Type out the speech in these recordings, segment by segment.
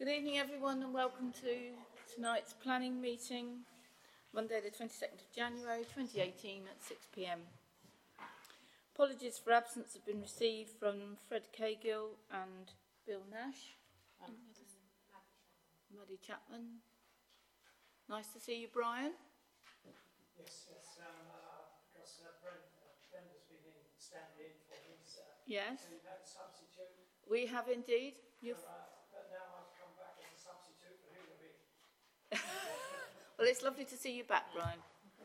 Good evening, everyone, and welcome to tonight's planning meeting, Monday the 22nd of January 2018 at 6 p.m. Apologies for absence have been received from Fred Cagill and Bill Nash. Maddie Chapman. Nice to see you, Brian. Yes, because Brenda's been standing in for his. Yes. So you've had a substitute. We have indeed. But now I've come back as a substitute for Hillary. Well, it's lovely to see you back, Brian.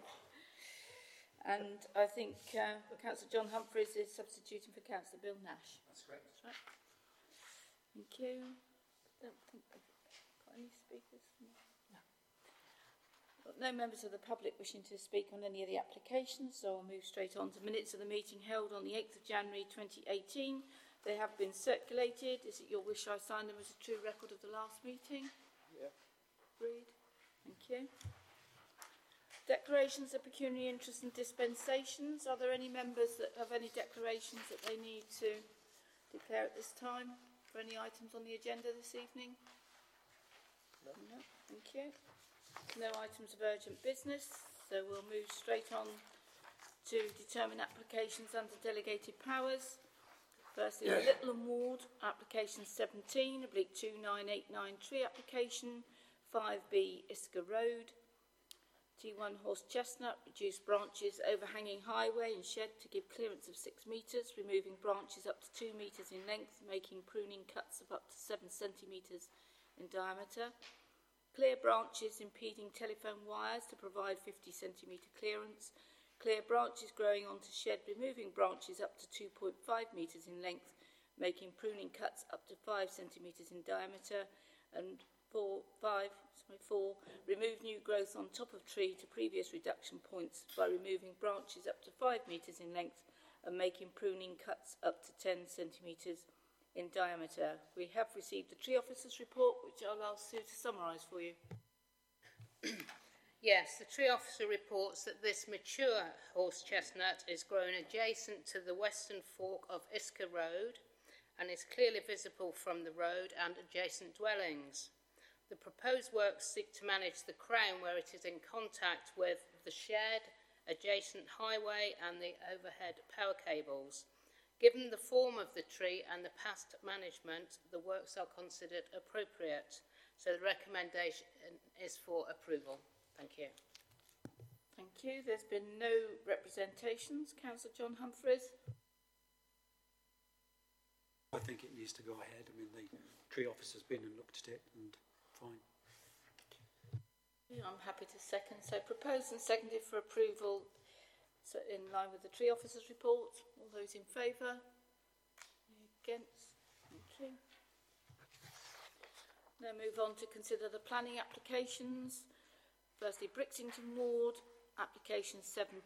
And I think Councillor John Humphreys is substituting for Councillor Bill Nash. That's correct. That's right. Thank you. Don't think I've got any speakers. No. Got no members of the public wishing to speak on any of the applications, so I'll move straight on to minutes of the meeting held on the 8th of January 2018. They have been circulated. Is it your wish I sign them as a true record of the last meeting? Yeah. Agreed. Thank you. Declarations of pecuniary interest and dispensations. Are there any members that have any declarations that they need to declare at this time for any items on the agenda this evening? No. Thank you. No items of urgent business, so we'll move straight on to determine applications under delegated powers. Firstly, the Littleham Ward, application 17/2989 tree application, 5B Isker Road, T1 Horse Chestnut, reduced branches overhanging highway and shed to give clearance of 6 metres, removing branches up to 2 metres in length, making pruning cuts of up to 7 centimetres in diameter, clear branches impeding telephone wires to provide 50 centimetre clearance, clear branches growing onto shed, removing branches up to 2.5 metres in length, making pruning cuts up to 5 centimetres in diameter, and 4. Remove new growth on top of tree to previous reduction points by removing branches up to 5 metres in length and making pruning cuts up to 10 centimetres in diameter. We have received the tree officer's report, which I'll ask Sue to summarise for you. Yes, the tree officer reports that this mature horse chestnut is grown adjacent to the western fork of Isker Road and is clearly visible from the road and adjacent dwellings. The proposed works seek to manage the crown where it is in contact with the shed, adjacent highway and the overhead power cables. Given the form of the tree and the past management, the works are considered appropriate, so the recommendation is for approval. Thank you. Thank you. There's been no representations. Councillor John Humphreys. I think it needs to go ahead. I mean, the tree officer's been and looked at it and fine. Yeah, I'm happy to second. So proposed and seconded for approval, so in line with the tree officer's report. All those in favour? Against? Thank you. Now move on to consider the planning applications. Firstly, Brixington Ward, application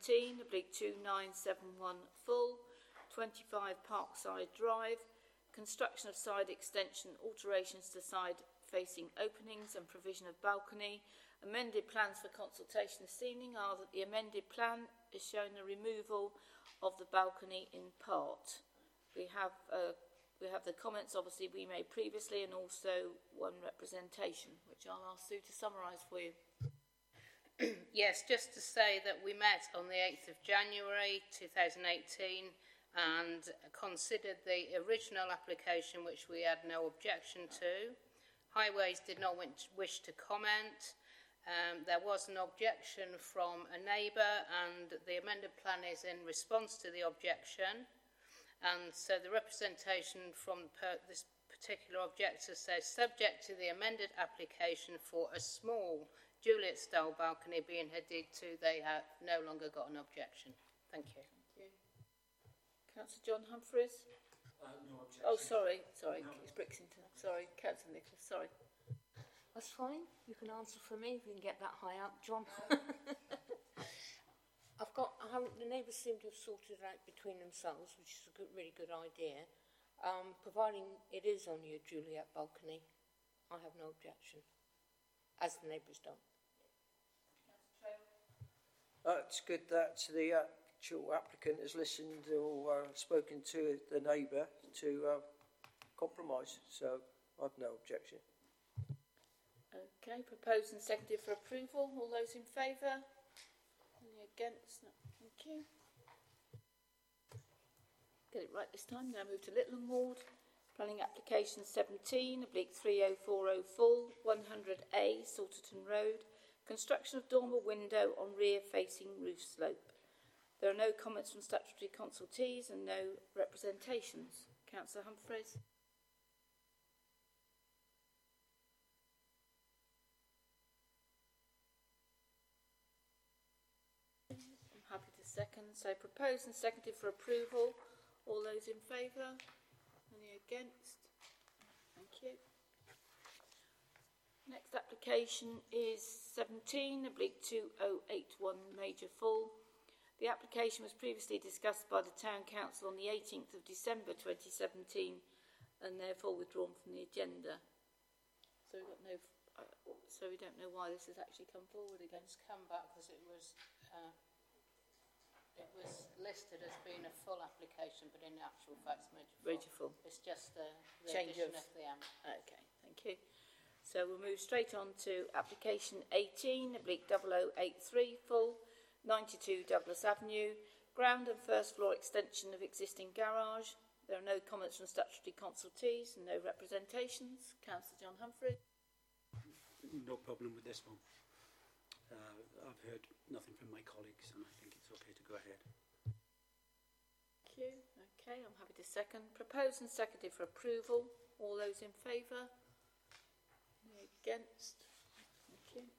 17/2971 full, 25 Parkside Drive, construction of side extension, alterations to side facing openings and provision of balcony. Amended plans for consultation this evening are that the amended plan is showing the removal of the balcony in part. We have the comments obviously we made previously and also one representation, which I'll ask Sue to summarise for you. Yes, just to say that we met on the 8th of January 2018 and considered the original application, which we had no objection to. Highways did not wish to comment. There was an objection from a neighbour and the amended plan is in response to the objection. And so the representation from this particular objector says, subject to the amended application for a small Juliet-style balcony being adhered to, they have no longer got an objection. Thank you. Thank you. Councillor John Humphreys? No objection. Oh, sorry, no. It's Brixington. Sorry, Councillor Nicholas, sorry. That's fine. You can answer for me if you can get that high up, John. The neighbours seem to have sorted it out between themselves, which is a really good idea. Providing it is only a Juliet balcony, I have no objection, as the neighbours don't. It's good that the actual applicant has listened or spoken to the neighbour to compromise, so I've no objection. Okay, proposed and seconded for approval. All those in favour? Any against? No. Thank you. Get it right this time. Now move to Littleham Ward. Planning application 17/30404 100A Salterton Road. Construction of dormer window on rear facing roof slope. There are no comments from statutory consultees and no representations. Councillor Humphreys. I'm happy to second. So proposed and seconded for approval. All those in favour? Any against? Thank you. Next application is 17/2081 Major Fall. The application was previously discussed by the Town Council on the 18th of December 2017 and therefore withdrawn from the agenda. So we've got no, so we don't know why this has actually come forward again. It's come back because it was listed as being a full application, but in actual fact it's Major Fall. It's just the Change addition of- of the amp. Okay, thank you. So we'll move straight on to application 18/0083 Full, 92 Douglas Avenue, ground and first floor extension of existing garage. There are no comments from statutory consultees and no representations. Councillor John Humphrey. No problem with this one. I've heard nothing from my colleagues and I think it's okay to go ahead. Thank you. Okay, I'm happy to second. Proposed and seconded for approval. All those in favour? Any against? Thank you.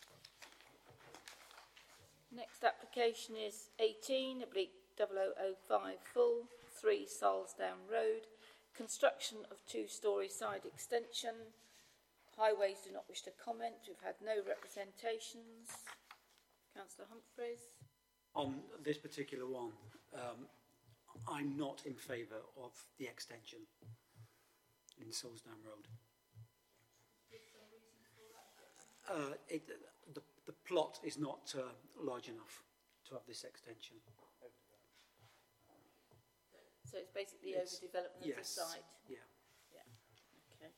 Next application is 18/0005 Full, 3 Salsdown Road. Construction of 2-storey side extension. Highways do not wish to comment. We've had no representations. Councillor Humphreys. On this particular one, I'm not in favour of the extension in Salsdown Road. The plot is not large enough to have this extension. So it's basically It's- overdevelopment yes, of the site. yeah. Yeah. Okay.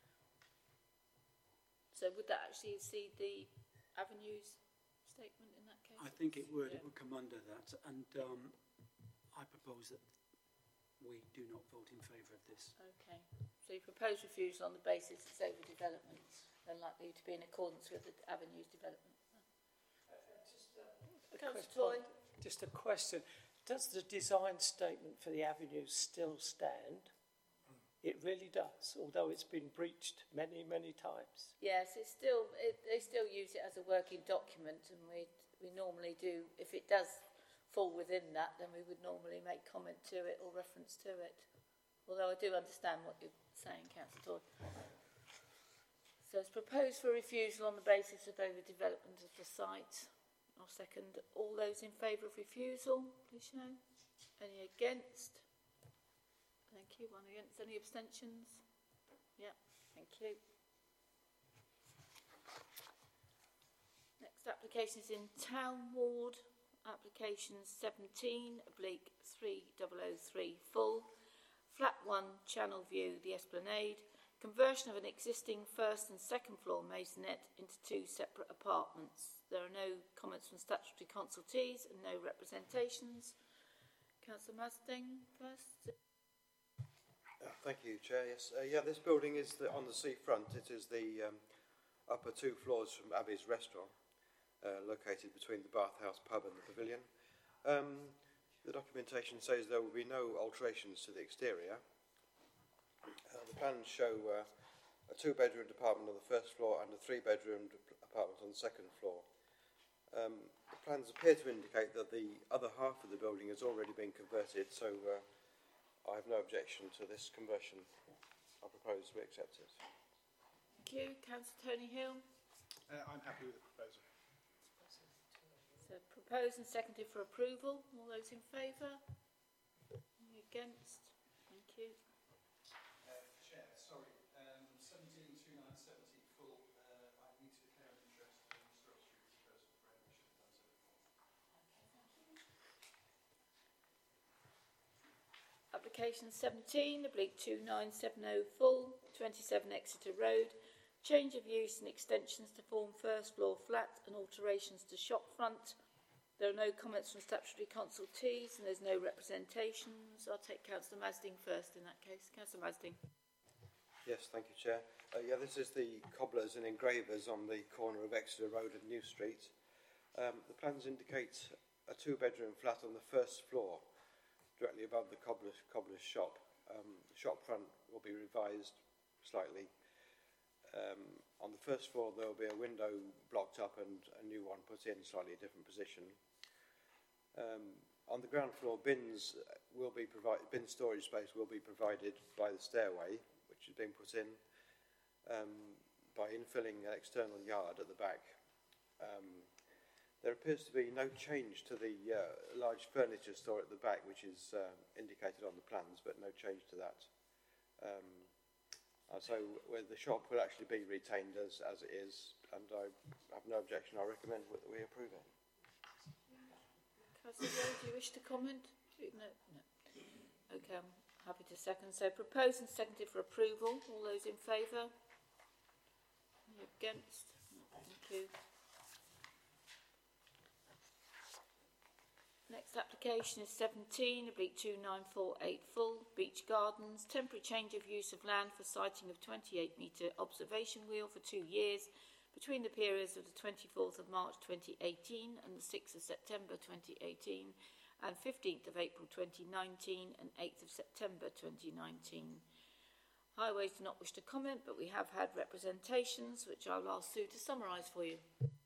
So would that actually exceed the avenues statement in that case? I think it would. Yeah. It would come under that, and I propose that we do not vote in favour of this. Okay. So you propose refusal on the basis it's overdevelopment and likely to be in accordance with the avenues development. Councillor Toy. Just a question. Does the design statement for the avenues still stand? It really does, although it's been breached many, many times. Yes, it's still they still use it as a working document, and we normally do. If it does fall within that, then we would normally make comment to it or reference to it. Although I do understand what you're saying, Councillor Todd. So it's proposed for refusal on the basis of overdevelopment of the site. I'll second. All those in favour of refusal, please show. Any against? Thank you. One against. Any abstentions? Yeah, thank you. Next application is in Town Ward. Application 17/3003 Full. Flat 1, Channel View, the Esplanade. Conversion of an existing first and second floor maisonette into 2 separate apartments. There are no comments from statutory consultees and no representations. Councillor Masding first. Thank you, Chair. Yes, this building is on the seafront. It is the upper 2 floors from Abbey's Restaurant, located between the Bathhouse pub and the pavilion. The documentation says there will be no alterations to the exterior. The plans show a 2-bedroom apartment on the first floor and a 3-bedroom apartment on the second floor. The plans appear to indicate that the other half of the building has already been converted, so I have no objection to this conversion. I propose we accept it. Thank you. Councillor Tony Hill. I'm happy with the proposal. So proposed and seconded for approval. All those in favour? Any against? Thank you. Chair, sorry, 17/2970 Full, I need to declare an interest in the Stork Street disposal frame. I should have done so before. Application 17/2970 Full, 27 Exeter Road. Change of use and extensions to form first floor flat and alterations to shop front. There are no comments from statutory consultees and there's no representations. I'll take Councillor Masding first in that case. Councillor Masding. Yes, thank you, Chair. This is the cobblers and engravers on the corner of Exeter Road and New Street. The plans indicate a two-bedroom flat on the first floor, directly above the cobbler's shop. The shop front will be revised slightly. On the first floor, there will be a window blocked up and a new one put in, slightly a different position. On the ground floor, bin storage space will be provided by the stairway, which is being put in by infilling an external yard at the back. There appears to be no change to the large furniture store at the back, which is indicated on the plans, but no change to that. So the shop will actually be retained as it is, and I have no objection. I recommend that we approve it. Councillor Hill, do you wish to comment? No. Okay, I'm happy to second. So proposed and seconded for approval. All those in favour? Any against? No, thank you. Next application is 17/29484 Full Beach Gardens. Temporary change of use of land for siting of 28-metre observation wheel for 2 years between the periods of the 24th of March 2018 and the 6th of September 2018 and 15th of April 2019 and 8th of September 2019. Highways do not wish to comment, but we have had representations, which I'll ask Sue to summarise for you.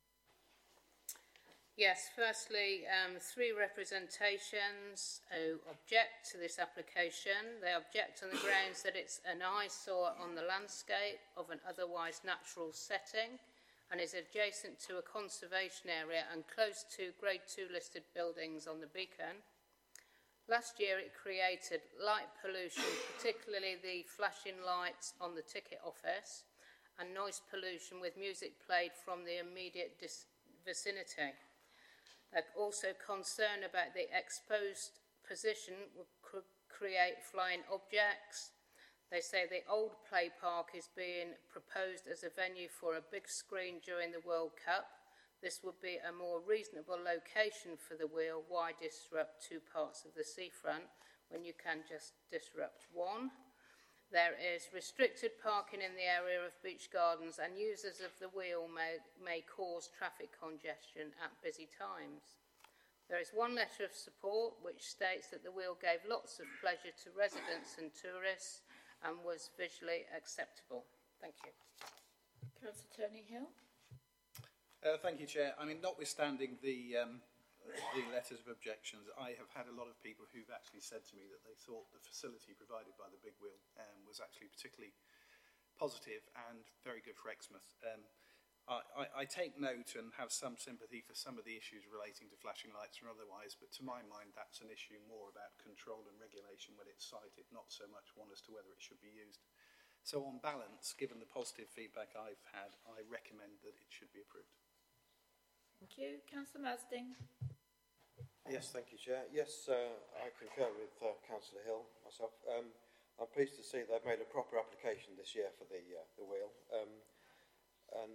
Yes, firstly, 3 representations who object to this application. They object on the grounds that it's an eyesore on the landscape of an otherwise natural setting and is adjacent to a conservation area and close to Grade 2 listed buildings on the Beacon. Last year it created light pollution, particularly the flashing lights on the ticket office, and noise pollution with music played from the immediate vicinity. Also concern about the exposed position could create flying objects. They say the old play park is being proposed as a venue for a big screen during the World Cup. This would be a more reasonable location for the wheel. Why disrupt 2 parts of the seafront when you can just disrupt one? There is restricted parking in the area of Beach Gardens and users of the wheel may cause traffic congestion at busy times. There is 1 letter of support which states that the wheel gave lots of pleasure to residents and tourists and was visually acceptable. Thank you. Councillor Tony Hill. Thank you, Chair. I mean, notwithstanding the letters of objections, I have had a lot of people who've actually said to me that they thought the facility provided by the big wheel was actually particularly positive and very good for Exmouth. I take note and have some sympathy for some of the issues relating to flashing lights and otherwise, but to my mind that's an issue more about control and regulation when it's sited, not so much one as to whether it should be used. So on balance, given the positive feedback I've had, I recommend that it should be approved. Thank you. Councillor Masding. Yes, thank you, Chair. Yes, I concur with Councillor Hill, myself. I'm pleased to see they've made a proper application this year for the wheel. I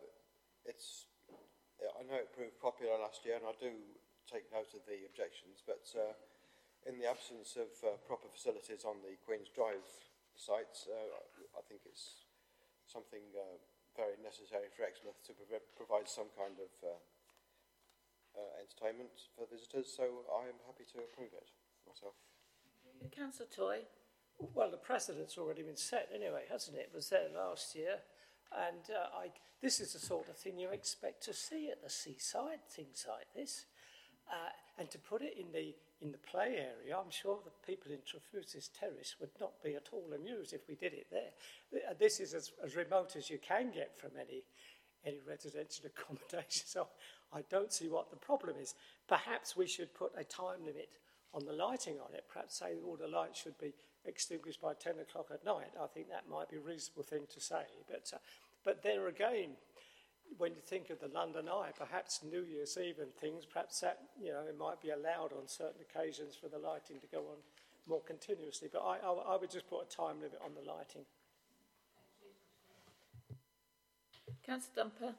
know it proved popular last year, and I do take note of the objections, but in the absence of proper facilities on the Queen's Drive sites, I think it's something very necessary for Exmouth to provide some kind of entertainment for visitors, so I am happy to approve it myself. Councillor Toy. Well, the precedent's already been set anyway, hasn't it? It was there last year, and this is the sort of thing you expect to see at the seaside, things like this. And to put it in the play area, I'm sure the people in Trefusis Terrace would not be at all amused if we did it there. This is as remote as you can get from any residential accommodation, so I don't see what the problem is. Perhaps we should put a time limit on the lighting on it. Perhaps say all the lights should be extinguished by 10 o'clock at night. I think that might be a reasonable thing to say. But there again, when you think of the London Eye, perhaps New Year's Eve and things, perhaps that, it might be allowed on certain occasions for the lighting to go on more continuously. But I would just put a time limit on the lighting. Councillor Dumper.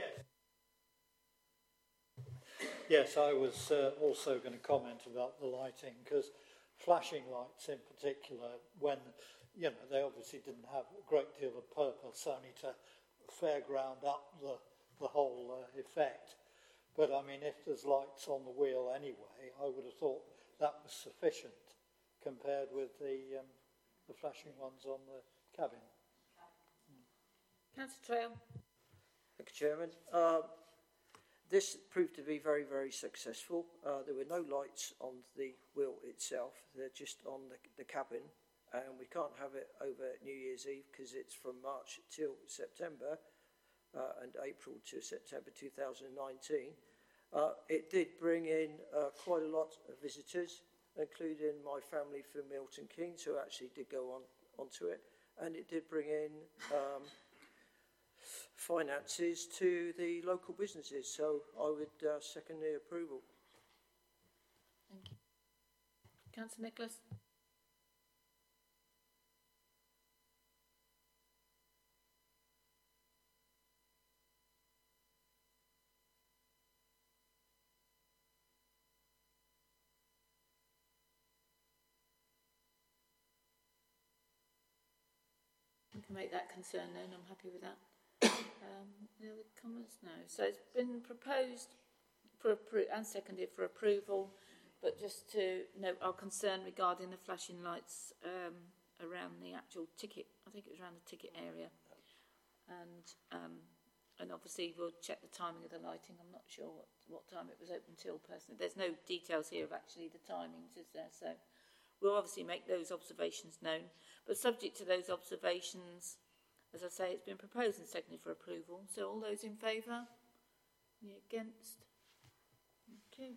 Yes, I was also going to comment about the lighting, because flashing lights in particular, when, you know, they obviously didn't have a great deal of purpose, only to fairground up the whole effect. But I mean, if there's lights on the wheel anyway, I would have thought that was sufficient compared with the flashing ones on the cabin. Councillor Trail. Thank you, Chairman. This proved to be very, very successful. There were no lights on the wheel itself. They're just on the cabin. And we can't have it over New Year's Eve because it's from March till September and April to September 2019. It did bring in quite a lot of visitors, including my family from Milton Keynes, who actually did go onto it. And it did bring in finances to the local businesses, so I would second the approval. Thank you. Councillor Nicholas. We can make that concern known. I'm happy with that. Any other comments? No. So it's been proposed for and seconded for approval, but just to note our concern regarding the flashing lights around the actual ticket. I think it was around the ticket area, and obviously we'll check the timing of the lighting. I'm not sure what time it was open till personally. There's no details here of actually the timings, is there? So we'll obviously make those observations known, but subject to those observations. As I say, it's been proposed and seconded for approval. So all those in favour? Any against? Okay.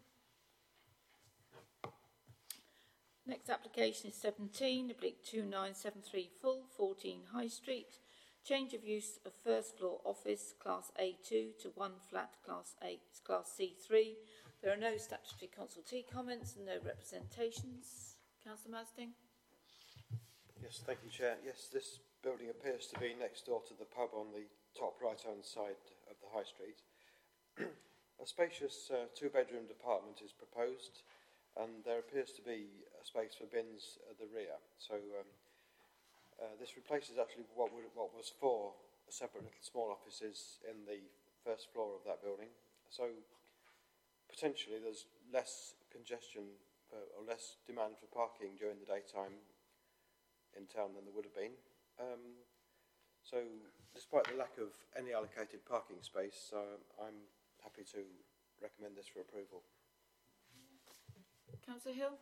Next application is 17/2973 full, 14 High Street. Change of use of first floor office, Class A2 to one flat, Class C3. There are no statutory consultee comments and no representations. Councillor Masding. Yes, thank you, Chair. Yes, this building appears to be next door to the pub on the top right-hand side of the High Street. A spacious two-bedroomed apartment is proposed, and there appears to be a space for bins at the rear. So this replaces actually what was four separate little small offices in the first floor of that building. So potentially there's less congestion or less demand for parking during the daytime in town than there would have been. So despite the lack of any allocated parking space, I'm happy to recommend this for approval. Councillor Hill.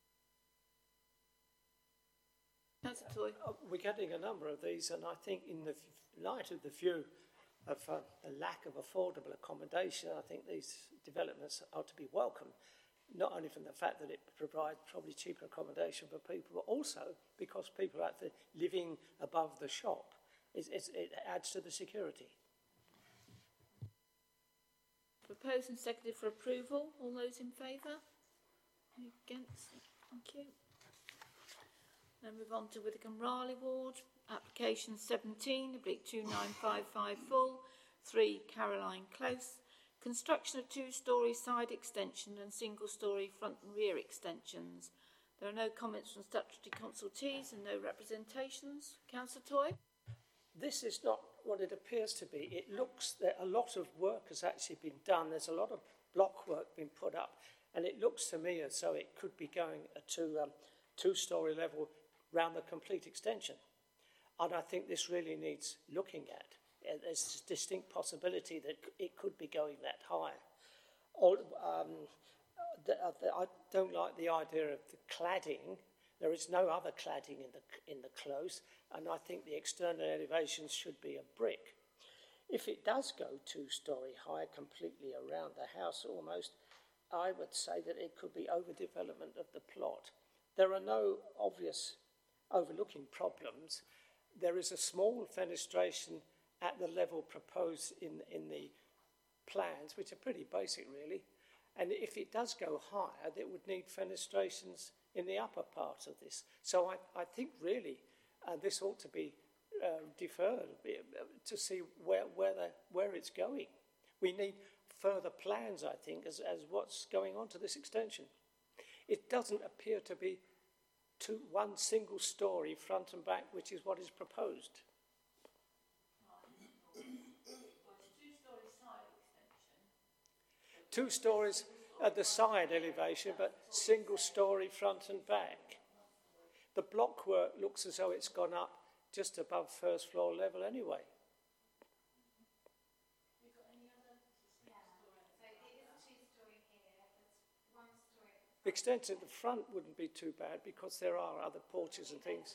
Councillor Toy. We're getting a number of these, and I think in the light of the view of a lack of affordable accommodation, I think these developments are to be welcomed, not only from the fact that it provides probably cheaper accommodation for people, but also because people are actually living above the shop. It adds to the security. Proposed and seconded for approval. All those in favour? Any against? Thank you. Then move on to Withicombe Raleigh Ward. Application 17/2955 full, 3 Caroline Close. Construction of two-storey side extension and single-storey front and rear extensions. There are no comments from statutory consultees and no representations. Councillor Toy. This is not what it appears to be. It looks that a lot of work has actually been done. There's a lot of block work being put up, and it looks to me as though it could be going to two-storey level round the complete extension. And I think this really needs looking at. There's a distinct possibility that it could be going that high. I don't like the idea of the cladding. There is no other cladding in the close, and I think the external elevations should be a brick. If it does go two-storey high completely around the house almost, I would say that it could be overdevelopment of the plot. There are no obvious overlooking problems. There is a small fenestration at the level proposed in the plans, which are pretty basic really. And if it does go higher, it would need fenestrations in the upper part of this. So I think really this ought to be deferred a bit, to see where it's going. We need further plans, I think, as what's going on to this extension. It doesn't appear to be one single story front and back, which is what is proposed. Two stories at the side elevation, but single story front and back. The block work looks as though it's gone up just above first floor level anyway. The extent at the front wouldn't be too bad because there are other porches and things.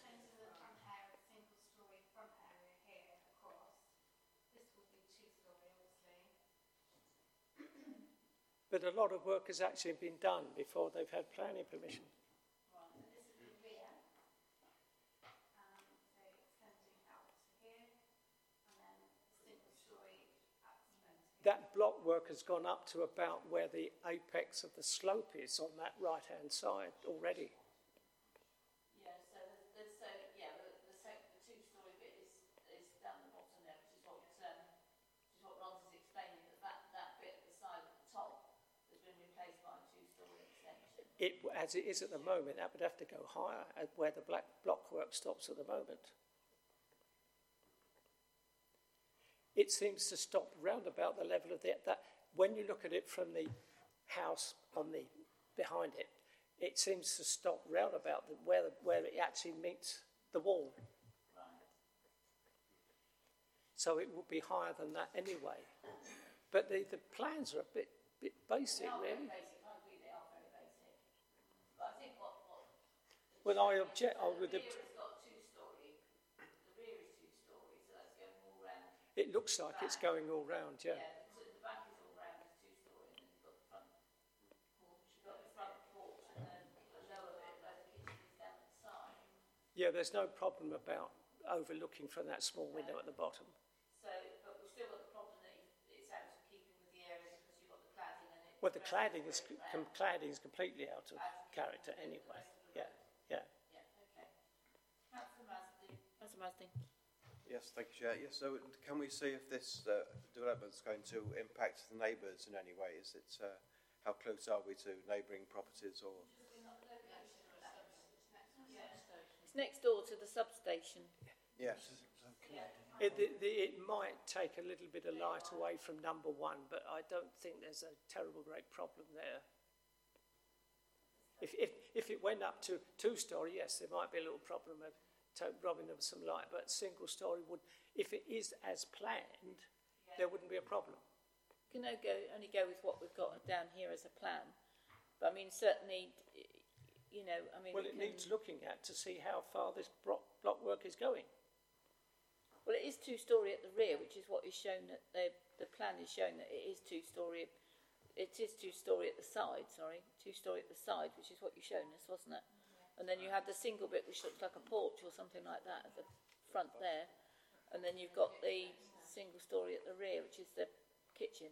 But a lot of work has actually been done before they've had planning permission. That block work has gone up to about where the apex of the slope is on that right-hand side already. Yeah, so the two-storey bit is down the bottom there, which is what Ron's is explaining, that bit at the side at the top has been replaced by a two-storey extension. As it is at the moment, that would have to go higher at where the black block work stops at the moment. It seems to stop round about the level of that. When you look at it from the house behind it, it seems to stop round about where it actually meets the wall. Right. So it would be higher than that anyway. But the plans are a bit basic, really. Very basic. I agree they are very basic. But I think what Well, I object. I would. the rear has got two-storey. The rear is two-storey, so that's going all round. It looks like it's going all round, yeah. Yeah, so the back is all round as two-storey, and then you've got the front porch. You've got the front porch, and then the lower bit where the kitchen is down at the side. Yeah, there's no problem about overlooking from that small window at the bottom. So, but we've still got the problem that it's out of keeping with the area because you've got the cladding and it. Well, the cladding is completely out of character anyway. Yeah. Yeah, okay. Councillor Masden. Yes, thank you, Chair. Yes, so can we see if this development is going to impact the neighbours in any way? Is it, how close are we to neighbouring properties or? It's next door to the substation. Yes. It might take a little bit of light away from number one, but I don't think there's a terrible great problem there. If it went up to two-storey, yes, there might be a little problem of robbing them some light, but single-storey would, if it is as planned, there wouldn't be a problem. Can only go with what we've got down here as a plan. But I mean, certainly, you know, I mean. Well, it needs looking at to see how far this block work is going. Well, it is two-storey at the rear, which is what is shown that the plan is showing that it is two-storey. It is two-storey at the side, two-storey at the side, which is what you've shown us, wasn't it? And then you have the single bit which looks like a porch or something like that at the front there. And then you've got the single story at the rear, which is the kitchen.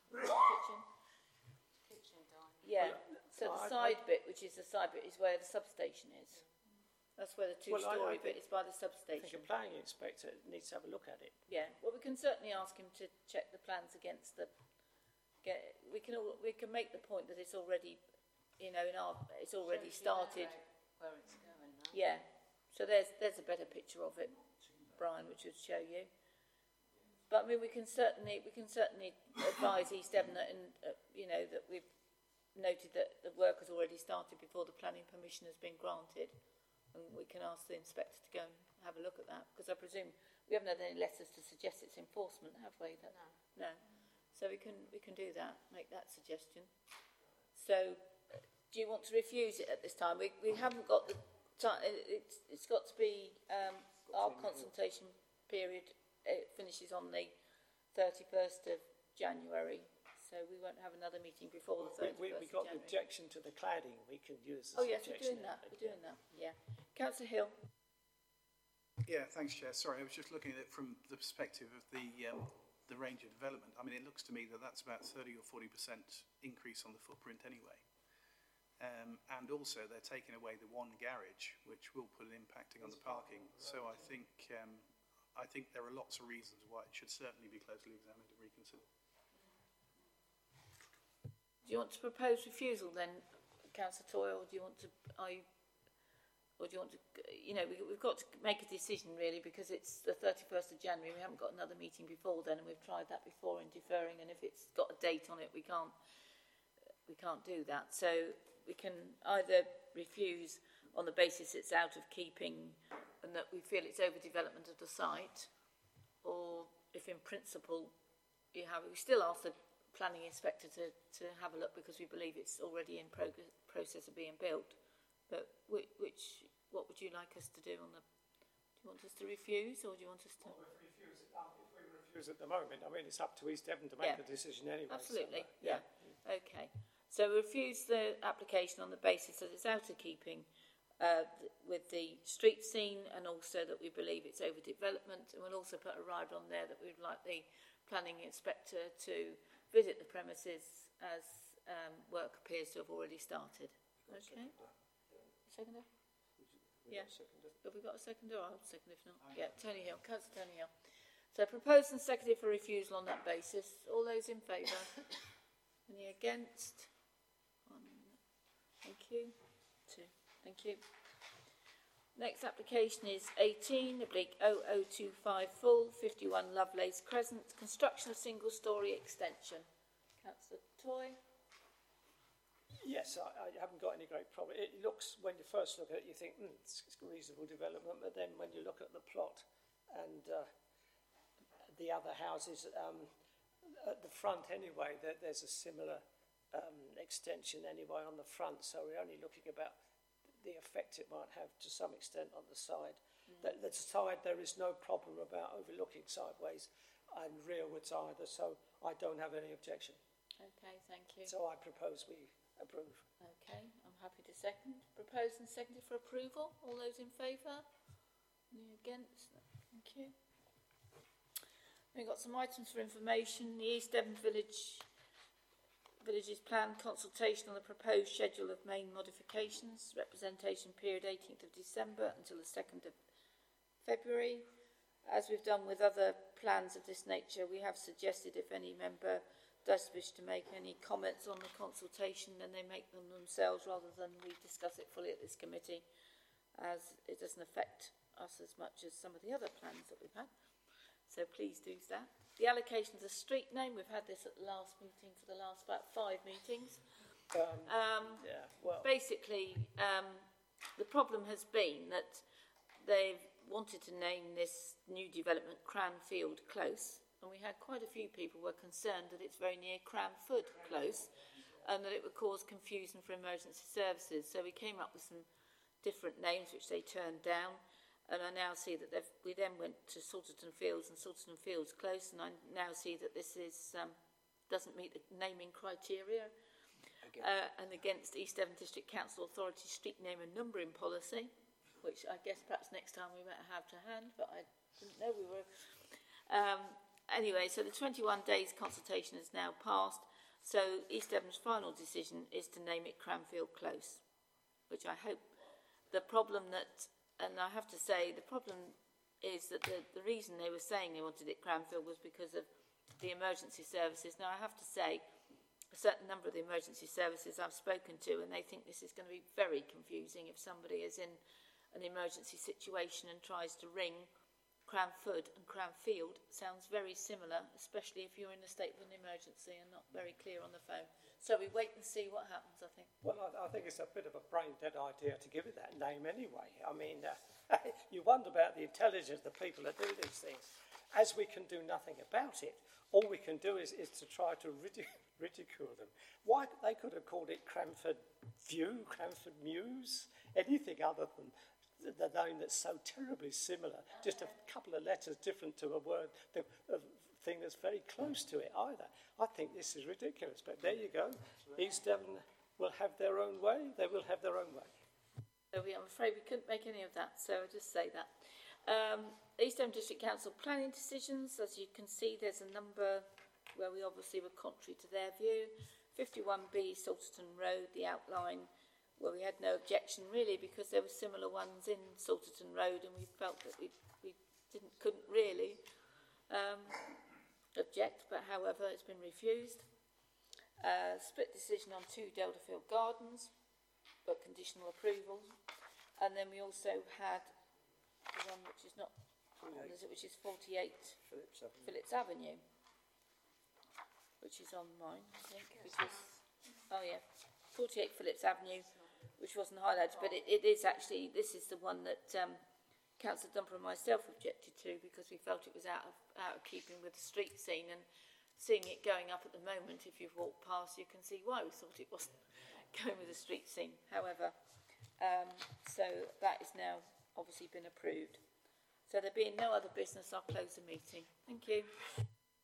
Kitchen dining. Yeah. So the side bit, which is the side bit, is where the substation is. That's where the two-storey bit is by the I substation. think a planning inspector needs to have a look at it. Yeah. Well, we can certainly ask him to check the plans against the. We can make the point that it's already, you know, it's already started. Where it's going now. Yeah. So there's a better picture of it, Brian, which would show you. But I mean, we can certainly advise East Devon that, you know, that we've noted that the work has already started before the planning permission has been granted, and we can ask the inspector to go and have a look at that, because I presume we haven't had any letters to suggest its enforcement, have we? No. So we can do that, make that suggestion. So, do you want to refuse it at this time? We haven't got the time. It's got to be our consultation period. It finishes on the 31st of January, so we won't have another meeting before the 31st We got of the January. objection to the cladding. We can use the Yes, we're objection. doing that. Yeah. Councillor Hill. Yeah, thanks, Chair. Sorry, I was just looking at it from the perspective of the range of development. I mean, it looks to me that that's about 30 or 40% increase on the footprint anyway. And also they're taking away the one garage, which will put an impacting on the parking. So I think I think there are lots of reasons why it should certainly be closely examined and reconsidered. Do you want to propose refusal then, Councillor Toy, or do you want to, we've got to make a decision really, because it's the 31st of January, we haven't got another meeting before then, and we've tried that before in deferring, and if it's got a date on it, we can't do that. So we can either refuse on the basis it's out of keeping and that we feel it's overdevelopment of the site, or if in principle we still ask the planning inspector to have a look because we believe it's already in process of being built. But what would you like us to do on the? Do you want us to refuse, or do you want us to? Well, if we refuse at the moment, I mean, it's up to East Devon to make the decision anyway. Absolutely, So, yeah. Okay. So refuse the application on the basis that it's out of keeping with the street scene, and also that we believe it's overdevelopment, and we'll also put a rider on there that we'd like the planning inspector to visit the premises as work appears to have already started. Okay. Seconder? Yeah. Have we got a seconder? I'll second if not. Yeah, Tony Hill. Councillor Tony Hill. So proposed and seconded for refusal on that basis. All those in favour? Any against? 1. Thank you. 2. Thank you. Next application is 18/0025 full, 51 Lovelace Crescent, construction of single-storey extension. Councillor Toy. Yes, I haven't got any great problem. It looks, when you first look at it, you think, it's reasonable development, but then when you look at the plot and the other houses at the front anyway, there's a similar extension anyway on the front, so we're only looking about the effect it might have to some extent on the side. The side, there is no problem about overlooking sideways and rearwards either, so I don't have any objection. Okay, thank you. So I propose we approve. Okay, I'm happy to second. Proposed and seconded for approval. All those in favour? Any against? Thank you. We've got some items for information. The East Devon Village's plan consultation on the proposed schedule of main modifications. Representation period 18th of December until the 2nd of February. As we've done with other plans of this nature, we have suggested if any member does wish to make any comments on the consultation, then they make them themselves rather than we discuss it fully at this committee, as it doesn't affect us as much as some of the other plans that we've had. So please do that. The allocation of the street name, we've had this at the last meeting for the last about 5 meetings. Basically, the problem has been that they've wanted to name this new development Cranfield Close, and we had quite a few people were concerned that it's very near Cranford Close and that it would cause confusion for emergency services. So we came up with some different names which they turned down, and I now see that we then went to Salterton Fields and Salterton Fields Close, and I now see that this is doesn't meet the naming criteria and against East Devon District Council Authority street name and numbering policy, which I guess perhaps next time we might have to hand, but I didn't know we were. Anyway, so the 21 days consultation has now passed, so East Devon's final decision is to name it Cranfield Close, which I hope the problem that, and I have to say, the problem is that the reason they were saying they wanted it Cranfield was because of the emergency services. Now, I have to say, a certain number of the emergency services I've spoken to, and they think this is going to be very confusing if somebody is in an emergency situation and tries to ring Cranford and Cranfield. Sounds very similar, especially if you're in a state of an emergency and not very clear on the phone. So we wait and see what happens, I think. Well, I think it's a bit of a brain-dead idea to give it that name anyway. I mean, you wonder about the intelligence of the people that do these things. As we can do nothing about it, all we can do is to try to ridicule them. Why they could have called it Cranford View, Cranford Mews, anything other than the name that's so terribly similar, just a couple of letters different to a word, a thing that's very close to it either. I think this is ridiculous, but there you go. East Devon will have their own way. They will have their own way. So I'm afraid we couldn't make any of that, so I'll just say that. East Devon District Council planning decisions, as you can see, there's a number where we obviously were contrary to their view. 51B Salterton Road, the outline, well, we had no objection really because there were similar ones in Salterton Road, and we felt that we couldn't really object, but however, it's been refused. Split decision on 2 Deltafield Gardens, but conditional approval. And then we also had the one which is not on, is it, which is 48 Phillips Avenue, which is on mine, I think. Because, oh yeah, 48 Phillips Avenue, which wasn't highlighted, but it is actually, this is the one that Councillor Dumper and myself objected to, because we felt it was out of keeping with the street scene, and seeing it going up at the moment, if you've walked past, you can see why we thought it wasn't going with the street scene. However, so that is now obviously been approved. So there being no other business, I'll close the meeting. Thank you.